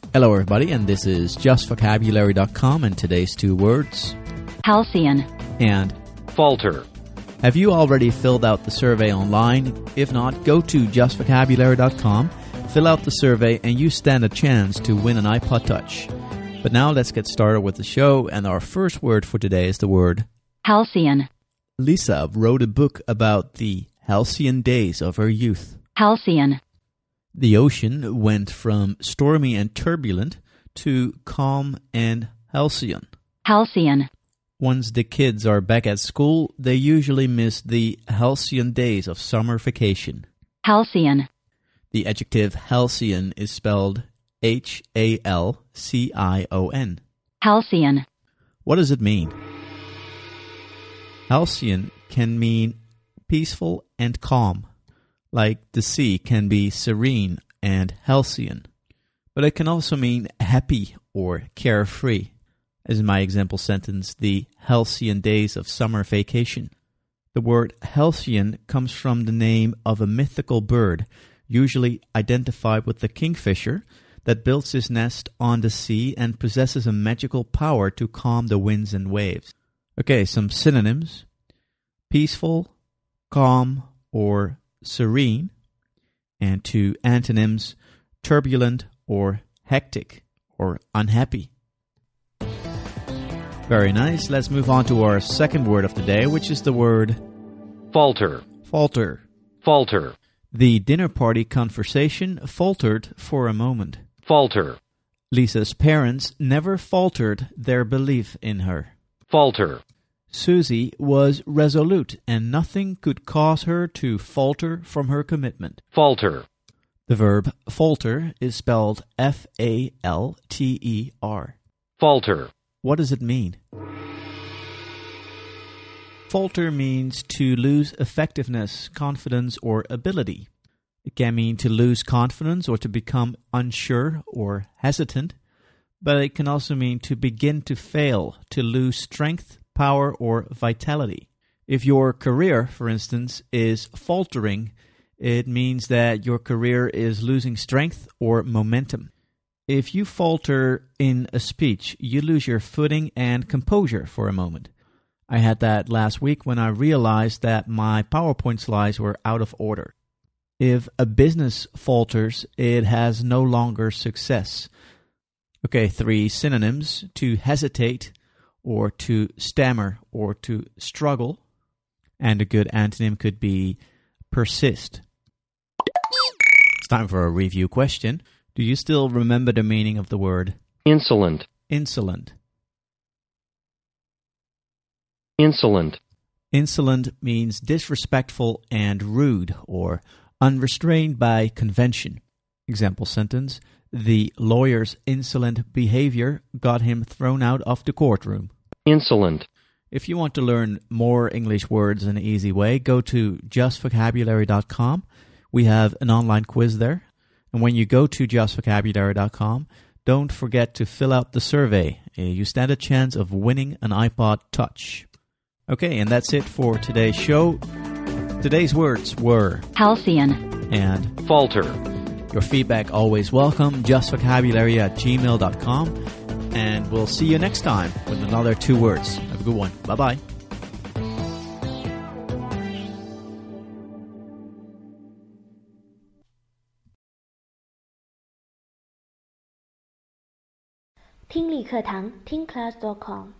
Hello everybody, and this is JustVocabulary.com, and today's two words, halcyon and falter. Have you already filled out the survey online? If not, go to JustVocabulary.com, fill out the survey, and you stand a chance to win an iPod Touch. But now let's get started with the show, and our first word for today is the word halcyon. Lisa wrote a book about the halcyon days of her youth. Halcyon. The ocean went from stormy and turbulent to calm and halcyon. Halcyon. Once the kids are back at school, they usually miss the halcyon days of summer vacation. Halcyon. The adjective halcyon is spelled Halcyon. Halcyon. What does it mean? Halcyon can mean peaceful and calm, like the sea can be serene and halcyon. But it can also mean happy or carefree, as in my example sentence, the halcyon days of summer vacation. The word halcyon comes from the name of a mythical bird, usually identified with the kingfisher, that builds his nest on the sea and possesses a magical power to calm the winds and waves. Okay, some synonyms: peaceful, calm, or serene, and two antonyms, turbulent or hectic or unhappy. Very nice. Let's move on to our second word of the day, which is the word falter. Falter. Falter. The dinner party conversation faltered for a moment. Falter. Lisa's parents never faltered their belief in her. Falter. Susie was resolute, and nothing could cause her to falter from her commitment. Falter. The verb falter is spelled Falter. Falter. What does it mean? Falter means to lose effectiveness, confidence, or ability. It can mean to lose confidence or to become unsure or hesitant, but it can also mean to begin to fail, to lose strength, power, or vitality. If your career, for instance, is faltering, it means that your career is losing strength or momentum. If you falter in a speech, you lose your footing and composure for a moment. I had that last week when I realized that my PowerPoint slides were out of order. If a business falters, it has no longer success. Okay, 3 synonyms: to hesitate, or to stammer, or to struggle. And a good antonym could be persist. It's time for a review question. Do you still remember the meaning of the word insolent? Insolent. Insolent. Insolent means disrespectful and rude, or unrestrained by convention. Example sentence: the lawyer's insolent behavior got him thrown out of the courtroom. Insolent. If you want to learn more English words in an easy way, go to JustVocabulary.com. We have an online quiz there. And when you go to JustVocabulary.com, don't forget to fill out the survey. You stand a chance of winning an iPod Touch. Okay, and that's it for today's show. Today's words were halcyon and falter. Your feedback always welcome. JustVocabulary@gmail.com. And we'll see you next time with another 2 words. Have a good one. Bye-bye. 听力课堂听class.com